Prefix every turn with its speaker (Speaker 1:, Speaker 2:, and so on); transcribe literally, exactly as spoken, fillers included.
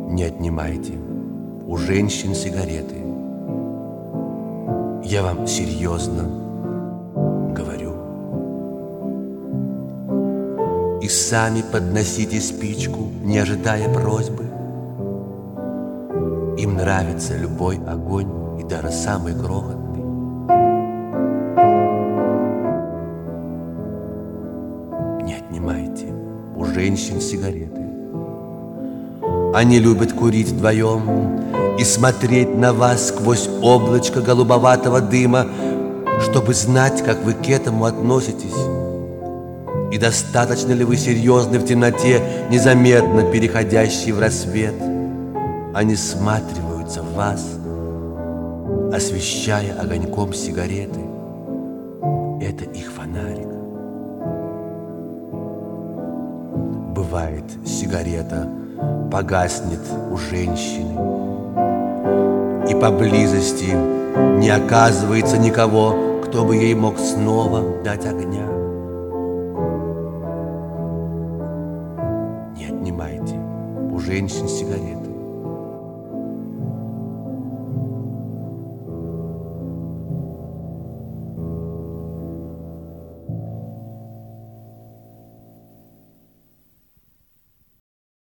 Speaker 1: Не отнимайте у женщин сигареты. Я вам серьезно говорю. И сами подносите спичку, не ожидая просьбы. Им нравится любой огонь, и даже самый крохотный. Не отнимайте у женщин сигареты. Они любят курить вдвоем и смотреть на вас сквозь облачко голубоватого дыма, чтобы знать, как вы к этому относитесь. И достаточно ли вы серьезны в темноте, незаметно переходящей в рассвет. Они всматриваются в вас, освещая огоньком сигареты. Это их фонарик. Бывает, сигарета погаснет у женщины, и поблизости не оказывается никого, кто бы ей мог снова дать огня. Не отнимайте у женщин сигареты.